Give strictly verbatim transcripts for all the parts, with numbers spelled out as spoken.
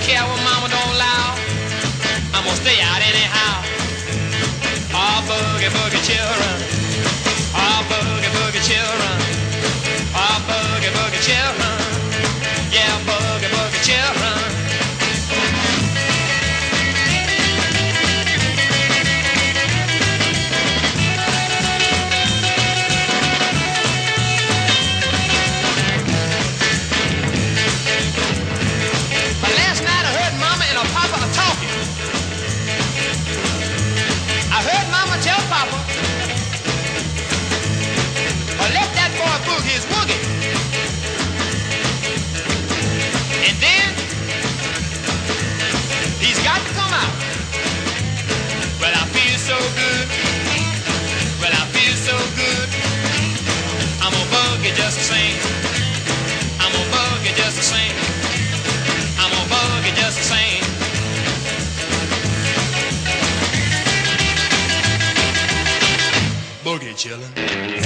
care what mama don't allow. I'm gonna stay out anyhow. Oh, boogie, boogie children. Oh, boogie, boogie children. Oh, boogie, boogie children. Yeah, boogie, boogie children. But last night I heard Mama and her Papa are talking. I heard Mama tell Papa, or let that boy boogie his woogie. And then he's got to come out. Well, I feel so good. Well, I feel so good. I'm a boogie just the same. I'm a boogie just the same. I'm a boogie just the same. Boogie chillin'.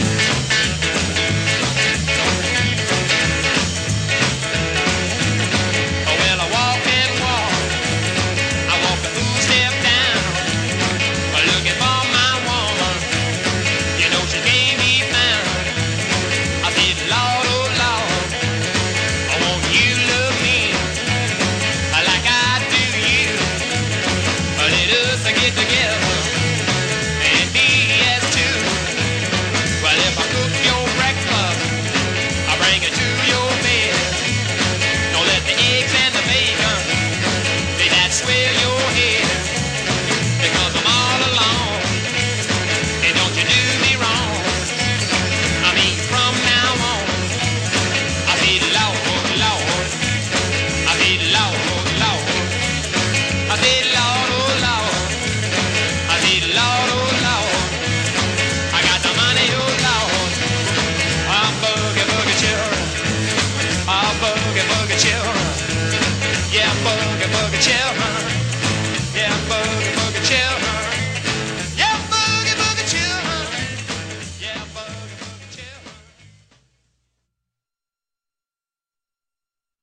Boogie, boogie children. Yeah, boogie, boogie children. Yeah, boogie.